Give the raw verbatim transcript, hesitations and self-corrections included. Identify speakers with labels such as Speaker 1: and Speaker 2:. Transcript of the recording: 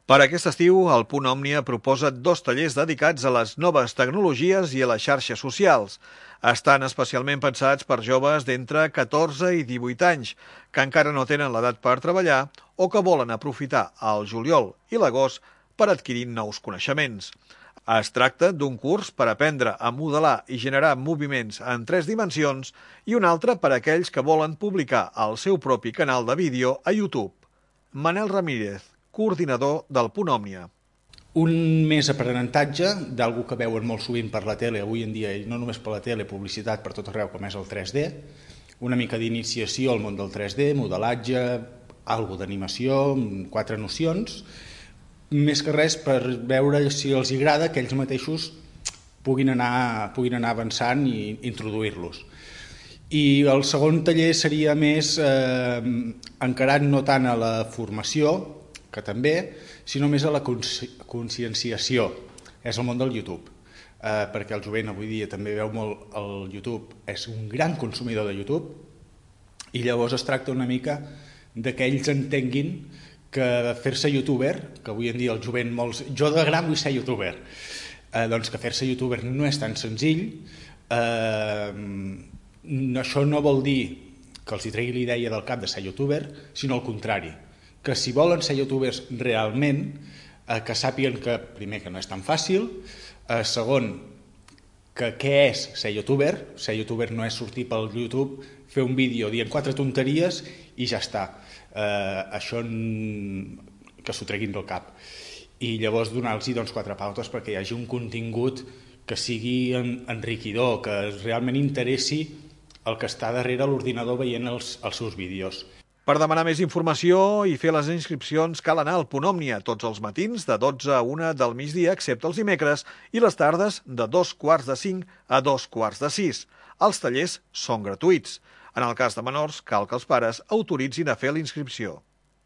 Speaker 1: Per aquest estiu, el Punt Òmnia proposa dos tallers dedicats a les noves tecnologies i a les xarxes socials. Estan especialment pensats per joves d'entre catorze i divuit anys, que encara no tenen l'edat per treballar o que volen aprofitar el juliol i l'agost per adquirir nous coneixements. Es tracta d'un curs per aprendre a modelar i generar moviments en tres dimensions i un altre per a aquells que volen publicar el seu propi canal de vídeo a YouTube. Manel Ramírez, coordinador del Punt Òmnia.
Speaker 2: Un més aprenentatge d'algú que veuen molt sovint per la tele avui en dia, i no només per la tele, publicitat per tot arreu, com és el tres D, una mica d'iniciació al món del tres D, modelatge, alguna d'animació, quatre nocions, més que res per veure si els agrada que ells mateixos puguin anar, puguin anar avançant i introduir-los. I el segon taller seria més eh, encarat no tant a la formació, que també, sinó més a la conscienciació. És el món del YouTube, eh, perquè el jovent avui dia també veu molt el YouTube, és un gran consumidor de YouTube, i llavors es tracta una mica de que ells entenguin que fer-se youtuber, que avui en dia el jovent molts... Jo de gran vull ser youtuber, eh, doncs que fer-se youtuber no és tan senzill, eh, això no vol dir que els hi tregui l'idea del cap de ser youtuber, sinó al contrari, que si volen ser youtubers realment, eh, que sàpiguen que, primer, que no és tan fàcil, eh, segon, que què és ser youtuber. Ser youtuber no és sortir pel YouTube, fer un vídeo dient quatre tonteries i ja està. Eh, això que s'ho treguin del cap. I llavors donar-los doncs, quatre pautes perquè hi hagi un contingut que sigui enriquidor, que realment interessi el que està darrere l'ordinador veient els, els seus vídeos.
Speaker 1: Per demanar més informació i fer les inscripcions cal anar al Punt Òmnia tots els matins de dotze a una del migdia, excepte els dimecres, i les tardes de dos quarts de cinc a dos quarts de sis. Els tallers són gratuïts. En el cas de menors, cal que els pares autoritzin a fer la inscripció.